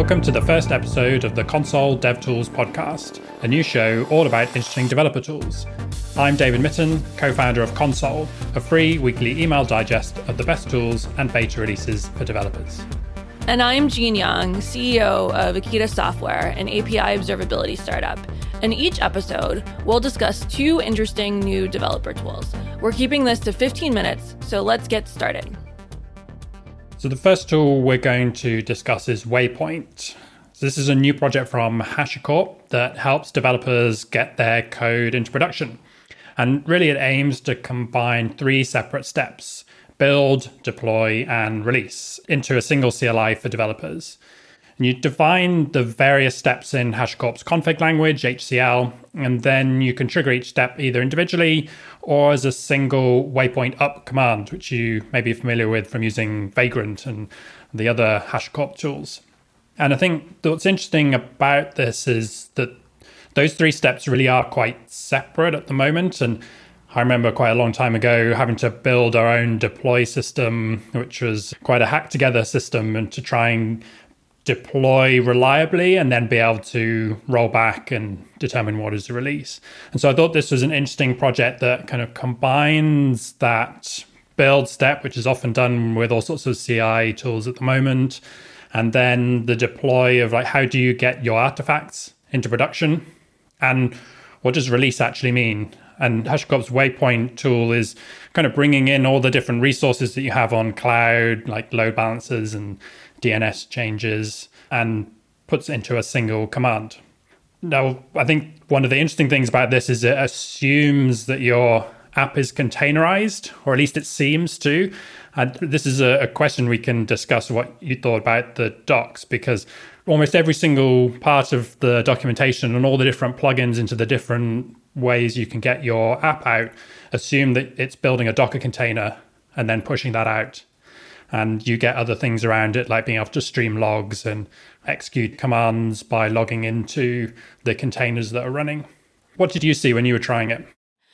Welcome to the first episode of the Consul DevTools podcast, a new show all about interesting developer tools. I'm David Mitten, co-founder of Consul, a free weekly email digest of the best tools and beta releases for developers. And I'm Jean Yang, CEO of Akita Software, an API observability startup. In each episode, we'll discuss two interesting new developer tools. We're keeping this to 15 minutes, so let's get started. So the first tool we're going to discuss is Waypoint. So this is a new project from HashiCorp that helps developers get their code into production. And really it aims to combine three separate steps: build, deploy, and release into a single CLI for developers. And you define the various steps in HashiCorp's config language, HCL, and then you can trigger each step either individually or as a single waypoint up command, which you may be familiar with from using Vagrant and the other HashiCorp tools. And I think what's interesting about this is that those three steps really are quite separate at the moment. And I remember quite a long time ago having to build our own deploy system, which was quite a hack together system, and to try and deploy reliably and then be able to roll back and determine what is the release. And so I thought this was an interesting project that kind of combines that build step, which is often done with all sorts of CI tools at the moment, and then the deploy of like, how do you get your artifacts into production? And what does release actually mean? And HashiCorp's Waypoint tool is kind of bringing in all the different resources that you have on cloud, like load balancers and DNS changes, and puts it into a single command. Now, I think one of the interesting things about this is it assumes that your app is containerized, or at least it seems to. And this is a question we can discuss what you thought about the docs, because almost every single part of the documentation and all the different plugins into the different ways you can get your app out assume that it's building a Docker container and then pushing that out. And you get other things around it, like being able to stream logs and execute commands by logging into the containers that are running. What did you see when you were trying it?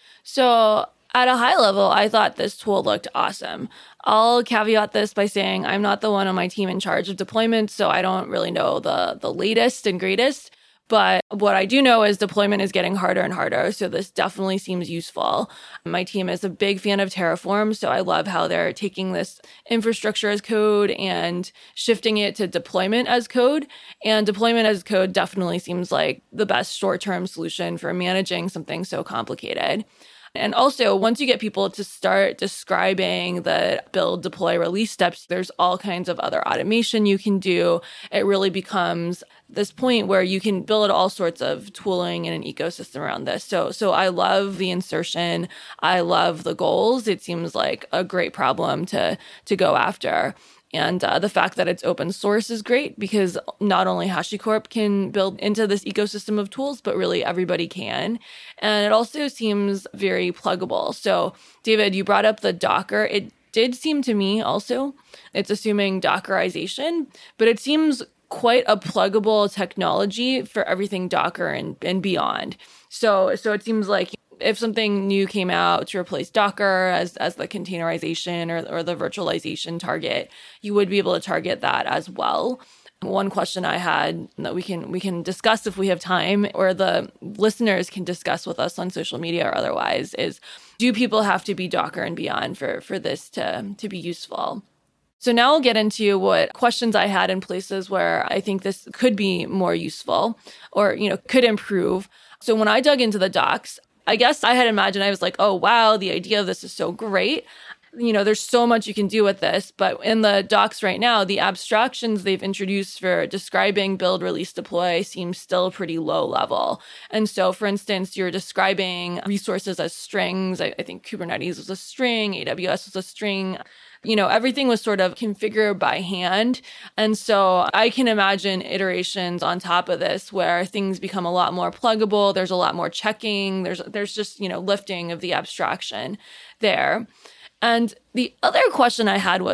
So at a high level, I thought this tool looked awesome. I'll caveat this by saying I'm not the one on my team in charge of deployment, so I don't really know the latest and greatest. But what I do know is deployment is getting harder and harder, so this definitely seems useful. My team is a big fan of Terraform, so I love how they're taking this infrastructure as code and shifting it to deployment as code. And deployment as code definitely seems like the best short-term solution for managing something so complicated. And also, once you get people to start describing the build, deploy, release steps, there's all kinds of other automation you can do. It really becomes this point where you can build all sorts of tooling and an ecosystem around this. So I love the insertion. I love the goals. It seems like a great problem to go after. And the fact that it's open source is great, because not only HashiCorp can build into this ecosystem of tools, but really everybody can. And it also seems very pluggable. So David, you brought up the Docker. It did seem to me also, it's assuming Dockerization, but it seems quite a pluggable technology for everything Docker and beyond. So it seems like if something new came out to replace Docker as the containerization or the virtualization target, you would be able to target that as well. One question I had that we can discuss if we have time, or the listeners can discuss with us on social media or otherwise, is do people have to be Docker and beyond for this to be useful? So now I'll get into what questions I had in places where I think this could be more useful or, could improve. So when I dug into the docs, I guess I had imagined, I was like, oh, wow, the idea of this is so great. There's so much you can do with this. But in the docs right now, the abstractions they've introduced for describing build, release, deploy seem still pretty low level. And so, for instance, you're describing resources as strings. I think Kubernetes was a string, AWS was a string. Everything was sort of configured by hand. And so I can imagine iterations on top of this where things become a lot more pluggable. There's a lot more checking. There's just, lifting of the abstraction there. And the other question I had was,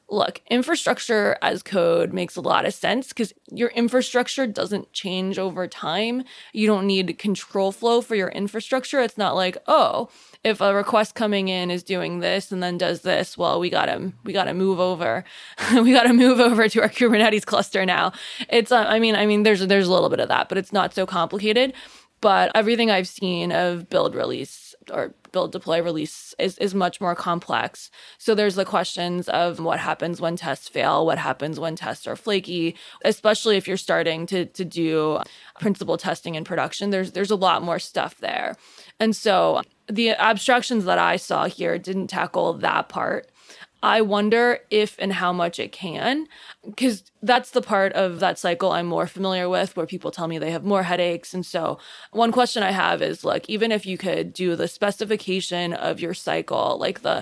Look, infrastructure as code makes a lot of sense because your infrastructure doesn't change over time. You don't need control flow for your infrastructure. It's not like, oh, if a request coming in is doing this and then does this, well, we gotta move over. We gotta move over to our Kubernetes cluster now. It's I mean, there's a little bit of that, but it's not so complicated. But everything I've seen of build release or build deploy release is much more complex. So there's the questions of what happens when tests fail, what happens when tests are flaky, especially if you're starting to do principal testing in production. There's a lot more stuff there. And so the abstractions that I saw here didn't tackle that part. I wonder if and how much it can, because that's the part of that cycle I'm more familiar with, where people tell me they have more headaches. And so one question I have is, like, even if you could do the specification of your cycle, like the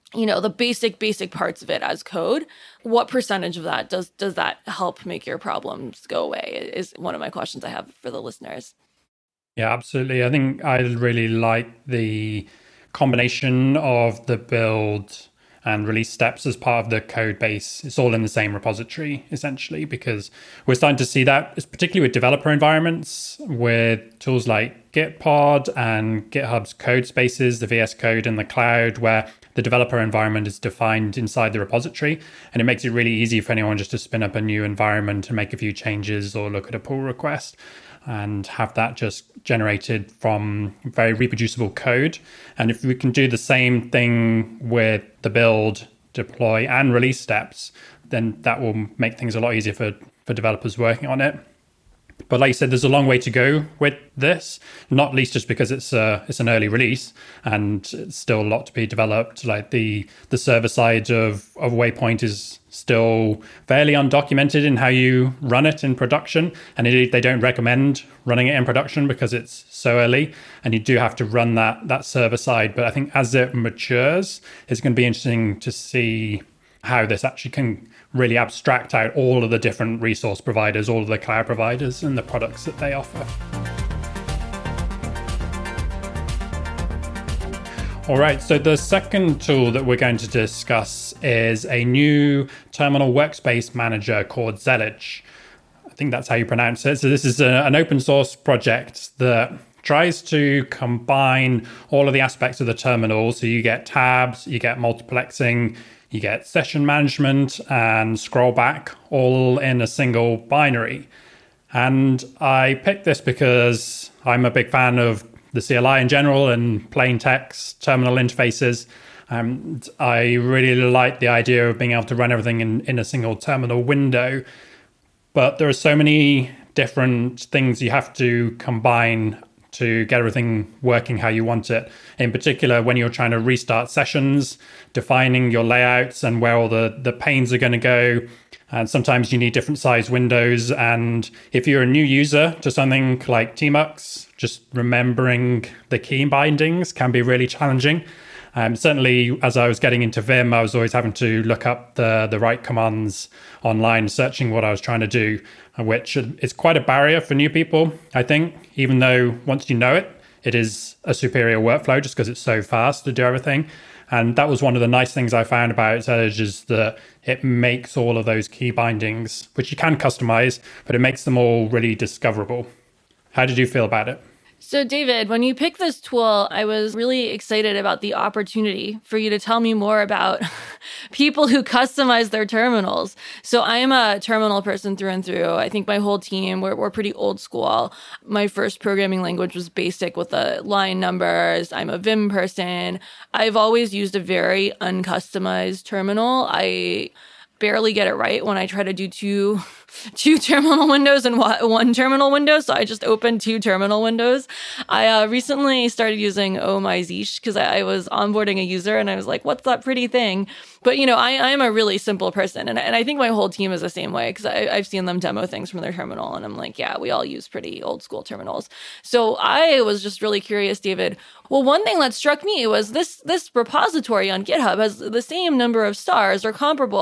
basic parts of it as code, what percentage of that does that help make your problems go away is one of my questions I have for the listeners. Yeah, absolutely. I think I really like the combination of the build and release steps as part of the code base. It's all in the same repository, essentially, because we're starting to see that, particularly with developer environments, with tools like Gitpod and GitHub's code spaces, the VS Code in the cloud, where the developer environment is defined inside the repository. And it makes it really easy for anyone just to spin up a new environment and make a few changes or look at a pull request and have that just generated from very reproducible code. And if we can do the same thing with the build, deploy, and release steps, then that will make things a lot easier for developers working on it. But like you said, there's a long way to go with this, not least just because it's an early release and it's still a lot to be developed. Like the server side of Waypoint is still fairly undocumented in how you run it in production. And they don't recommend running it in production because it's so early. And you do have to run that server side. But I think as it matures, it's going to be interesting to see how this actually can really abstract out all of the different resource providers, all of the cloud providers and the products that they offer. All right, so the second tool that we're going to discuss is a new terminal workspace manager called Zelich. I think that's how you pronounce it. So this is an open source project that tries to combine all of the aspects of the terminal. So you get tabs, you get multiplexing, you get session management and scroll back all in a single binary. And I picked this because I'm a big fan of the CLI in general and plain text terminal interfaces. And I really like the idea of being able to run everything in a single terminal window. But there are so many different things you have to combine to get everything working how you want it. In particular, when you're trying to restart sessions, defining your layouts and where all the panes are going to go. And sometimes you need different size windows. And if you're a new user to something like Tmux, just remembering the key bindings can be really challenging. Certainly, as I was getting into Vim, I was always having to look up the right commands online, searching what I was trying to do, which is quite a barrier for new people, I think, even though once you know it, it is a superior workflow just because it's so fast to do everything. And that was one of the nice things I found about Zelich, is that it makes all of those key bindings, which you can customize, but it makes them all really discoverable. How did you feel about it? So, David, when you picked this tool, I was really excited about the opportunity for you to tell me more about people who customize their terminals. So I am a terminal person through and through. I think my whole team, we're pretty old school. My first programming language was BASIC with the line numbers. I'm a Vim person. I've always used a very uncustomized terminal. I barely get it right when I try to do two terminal windows and one terminal window. So I just opened two terminal windows. I recently started using Oh My Zeech because I was onboarding a user and I was like, what's that pretty thing? But, I'm a really simple person. And I think my whole team is the same way because I've seen them demo things from their terminal. And I'm like, yeah, we all use pretty old school terminals. So I was just really curious, David. Well, one thing that struck me was this repository on GitHub has the same number of stars or comparable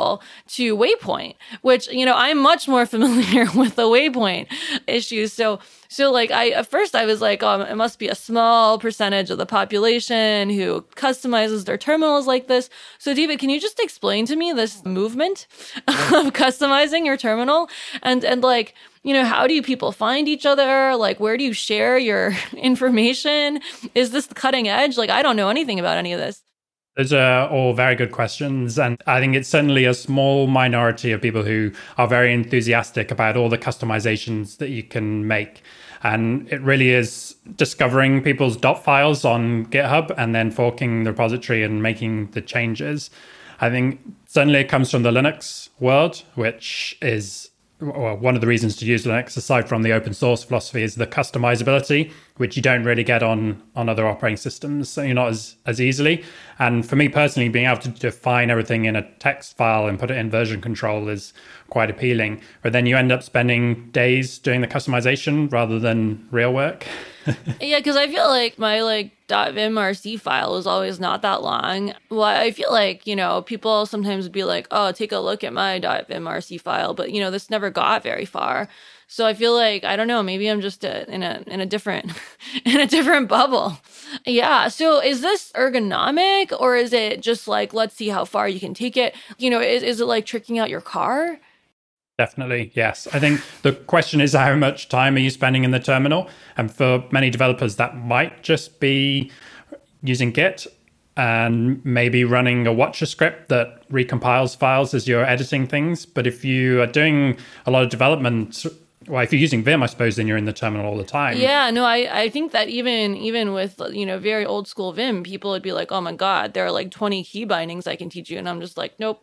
to Waypoint, which, I'm much more familiar with the Waypoint issues. So like at first I was like, oh, it must be a small percentage of the population who customizes their terminals like this. So David, can you just explain to me this movement of customizing your terminal and like, how do people find each other? Like, where do you share your information? Is this the cutting edge? Like, I don't know anything about any of this. Those are all very good questions. And I think it's certainly a small minority of people who are very enthusiastic about all the customizations that you can make. And it really is discovering people's dot files on GitHub and then forking the repository and making the changes. I think certainly it comes from the Linux world, which is one of the reasons to use Linux, aside from the open source philosophy, is the customizability, which you don't really get on other operating systems. So you're not as easily. And for me personally, being able to define everything in a text file and put it in version control is quite appealing. But then you end up spending days doing the customization rather than real work. Yeah, because I feel like my .vimrc file is always not that long. Well, I feel like, people sometimes would be like, oh, take a look at my .vimrc file, but this never got very far. So I feel like, I don't know, maybe I'm just in a different in a different bubble. Yeah. So is this ergonomic, or is it just like, let's see how far you can take it? Is it like tricking out your car? Definitely, yes. I think the question is, how much time are you spending in the terminal? And for many developers, that might just be using Git and maybe running a watcher script that recompiles files as you're editing things. But if you are doing a lot of development, well, if you're using Vim, I suppose, then you're in the terminal all the time. Yeah, no, I think that even with, very old school Vim, people would be like, oh my God, there are like 20 key bindings I can teach you. And I'm just like, nope.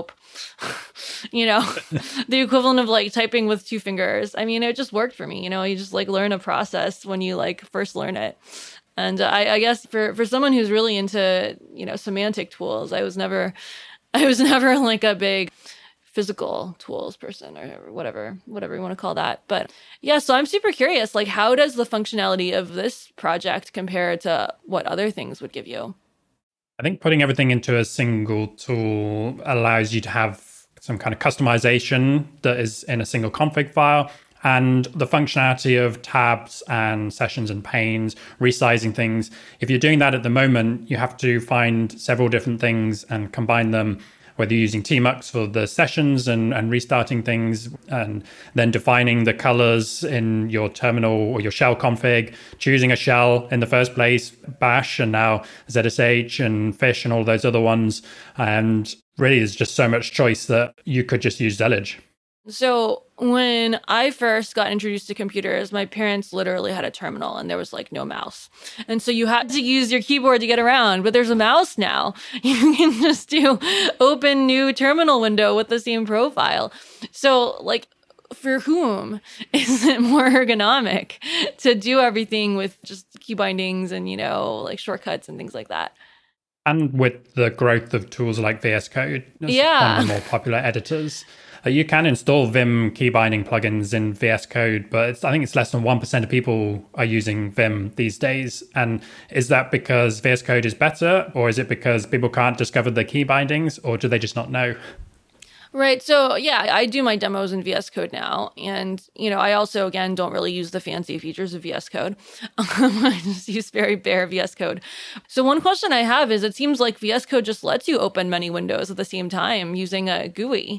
The equivalent of like typing with two fingers. I mean, it just worked for me. You just like learn a process when you like first learn it. And I guess for someone who's really into, semantic tools, I was never like a big physical tools person or whatever you want to call that. But yeah, so I'm super curious, like, how does the functionality of this project compare to what other things would give you? I think putting everything into a single tool allows you to have some kind of customization that is in a single config file, and the functionality of tabs and sessions and panes, resizing things. If you're doing that at the moment, you have to find several different things and combine them, whether you're using tmux for the sessions and restarting things, and then defining the colors in your terminal or your shell config, choosing a shell in the first place, bash, and now ZSH and fish and all those other ones. And really, there's just so much choice that you could just use Zelige. So when I first got introduced to computers, my parents literally had a terminal and there was like no mouse. And so you had to use your keyboard to get around, but there's a mouse now. You can just do open new terminal window with the same profile. So like, for whom is it more ergonomic to do everything with just key bindings and, like shortcuts and things like that? And with the growth of tools like VS Code, one of the more popular editors, you can install Vim key binding plugins in VS Code, but I think it's less than 1% of people are using Vim these days. And is that because VS Code is better, or is it because people can't discover the key bindings, or do they just not know? Right. So yeah, I do my demos in VS Code now. And, I also, again, don't really use the fancy features of VS Code. I just use very bare VS Code. So one question I have is, it seems like VS Code just lets you open many windows at the same time using a GUI.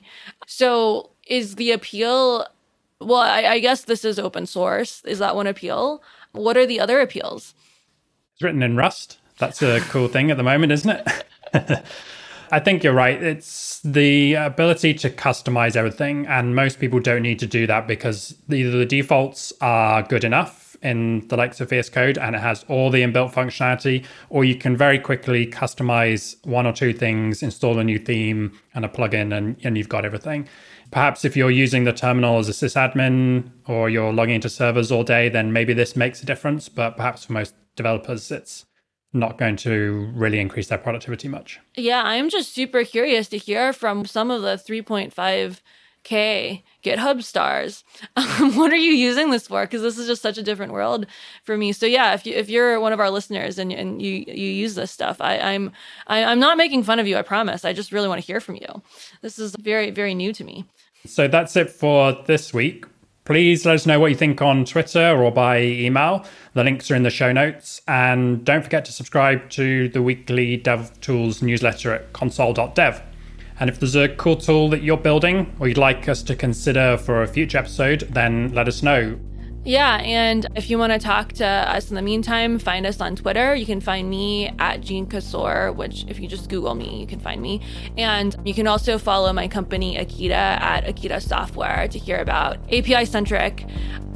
So is the appeal, well, I guess this is open source. Is that one appeal? What are the other appeals? It's written in Rust. That's a cool thing at the moment, isn't it? I think you're right. It's the ability to customize everything. And most people don't need to do that because either the defaults are good enough in the likes of VS Code and it has all the inbuilt functionality, or you can very quickly customize one or two things, install a new theme and a plugin, and you've got everything. Perhaps if you're using the terminal as a sysadmin or you're logging into servers all day, then maybe this makes a difference. But perhaps for most developers, it's not going to really increase their productivity much. Yeah, I'm just super curious to hear from some of the 3.5 Okay, GitHub stars. What are you using this for? Because this is just such a different world for me. So yeah, if you're one of our listeners and you use this stuff, I'm not making fun of you. I promise. I just really want to hear from you. This is very, very new to me. So that's it for this week. Please let us know what you think on Twitter or by email. The links are in the show notes. And don't forget to subscribe to the weekly DevTools newsletter at console.dev. And if there's a cool tool that you're building or you'd like us to consider for a future episode, then let us know. Yeah, and if you want to talk to us in the meantime, find us on Twitter. You can find me at Jean Kassor, which if you just Google me, you can find me. And you can also follow my company Akita at Akita Software to hear about API-centric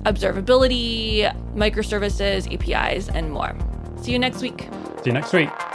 observability, microservices, APIs, and more. See you next week. See you next week.